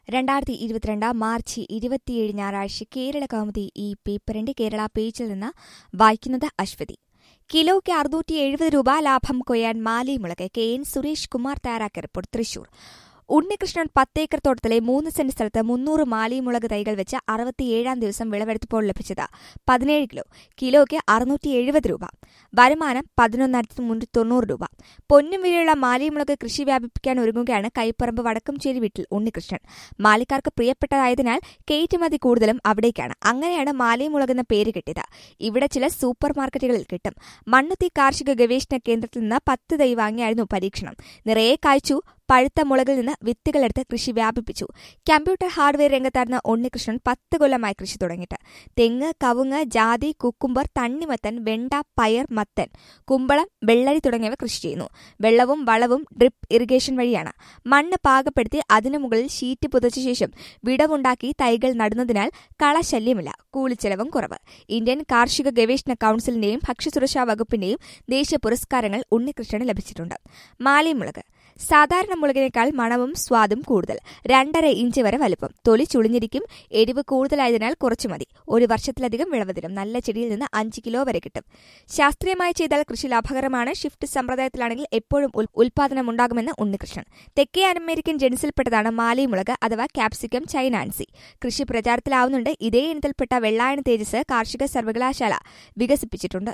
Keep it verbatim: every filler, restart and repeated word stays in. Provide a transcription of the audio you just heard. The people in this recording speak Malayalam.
രണ്ടായിരത്തി ഇരുപത്തിരണ്ട് മാർച്ച് ഇരുപത്തിയേഴ് ഞായറാഴ്ച കേരള കൗമുദി ഈ പേപ്പറിന്റെ കേരള പേജിൽ നിന്ന് വായിക്കുന്നത് അശ്വതി. കിലോയ്ക്ക് അറുന്നൂറ്റി എഴുപത് രൂപ ലാഭം കൊയ്യാൻ മാലിമുളക്. കെ എൻ സുരേഷ് കുമാർ തയ്യാറാക്കിയ റിപ്പോർട്ട്. തൃശൂർ. ഉണ്ണികൃഷ്ണൻ പത്തേക്കർ തോട്ടത്തിലെ മൂന്ന് സെന്റ് സ്ഥലത്ത് മുന്നൂറ് മാലിമുളക് തൈകൾ വെച്ച് അറുപത്തിയേഴാം ദിവസം വിളവെടുത്തപ്പോൾ ലഭിച്ചത് പതിനേഴ് കിലോ. കിലോയ്ക്ക് അറുന്നൂറ്റി എഴുപത് രൂപ. വരുമാനം പതിനൊന്നായിരത്തി മുന്നൂറ്റി തൊണ്ണൂറ് രൂപ. പൊന്നും വിലയുള്ള മാലിമുളക് കൃഷി വ്യാപിപ്പിക്കാൻ ഒരുങ്ങുകയാണ് കൈപ്പറമ്പ് വടക്കംചേരി വീട്ടിൽ ഉണ്ണികൃഷ്ണൻ. മാലിക്കാർക്ക് പ്രിയപ്പെട്ടതായതിനാൽ കയറ്റുമതി കൂടുതലും അവിടേക്കാണ്. അങ്ങനെയാണ് മാലിമുളക് എന്ന പേര് കിട്ടിയത്. ഇവിടെ ചില സൂപ്പർ മാർക്കറ്റുകളിൽ കിട്ടും. മണ്ണുത്തി കാർഷിക ഗവേഷണ കേന്ദ്രത്തിൽ നിന്ന് പത്ത് തൈ വാങ്ങിയായിരുന്നു പരീക്ഷണം. നിറയെ കായ്ച്ചു. പഴുത്ത മുളകിൽ നിന്ന് വിത്തുകളെടുത്ത് കൃഷി വ്യാപിപ്പിച്ചു. കമ്പ്യൂട്ടർ ഹാർഡ്വെയർ രംഗത്തായിരുന്ന ഉണ്ണികൃഷ്ണൻ പത്ത് കൊല്ലമായി കൃഷി തുടങ്ങിയിട്ട്. തെങ്ങ്, കവുങ്ങ്, ജാതി, കുക്കുംബർ, തണ്ണിമത്തൻ, വെണ്ട, പയർ, മത്തൻ, കുമ്പളം, വെള്ളരി തുടങ്ങിയവ കൃഷി ചെയ്യുന്നു. വെള്ളവും വളവും ഡ്രിപ്പ് ഇറിഗേഷൻ വഴിയാണ്. മണ്ണ് പാകപ്പെടുത്തി അതിനു മുകളിൽ ഷീറ്റ് പുതച്ച ശേഷം വിടവുണ്ടാക്കി തൈകൾ നടുന്നതിനാൽ കളശല്യമില്ല. കൂലിച്ചെലവും കുറവ്. ഇന്ത്യൻ കാർഷിക ഗവേഷണ കൌൺസിലിന്റെയും ഭക്ഷ്യസുരക്ഷാ വകുപ്പിന്റെയും ദേശീയ പുരസ്കാരങ്ങൾ ഉണ്ണികൃഷ്ണന് ലഭിച്ചിട്ടുണ്ട്. മാലിമുളക് സാധാരണ മുളകിനേക്കാൾ മണവും സ്വാദും കൂടുതൽ. രണ്ടര ഇഞ്ച് വരെ വലുപ്പം. തൊലി ചുളിഞ്ഞിരിക്കും. എരിവ് കൂടുതലായതിനാൽ കുറച്ചു മതി. ഒരു വർഷത്തിലധികം വിളവ് തരും. നല്ല ചെടിയിൽ നിന്ന് അഞ്ച് കിലോ വരെ കിട്ടും. ശാസ്ത്രീയമായി ചെയ്താൽ കൃഷി ലാഭകരമാണ്. ഷിഫ്റ്റ് സമ്പ്രദായത്തിലാണെങ്കിൽ എപ്പോഴും ഉൽപാദനമുണ്ടാകുമെന്ന് ഉണ്ണികൃഷ്ണൻ. തെക്കേ അമേരിക്കൻ ജനുസിൽപ്പെട്ടതാണ് മാലിമുളക് അഥവാ ക്യാപ്സിക്കം ചൈനാൻസി. കൃഷി പ്രചാരത്തിലാവുന്നുണ്ട്. ഇതേ ഇനത്തിൽപ്പെട്ട വെള്ളായണ തേജസ് കാർഷിക സർവകലാശാല വികസിപ്പിച്ചിട്ടുണ്ട്.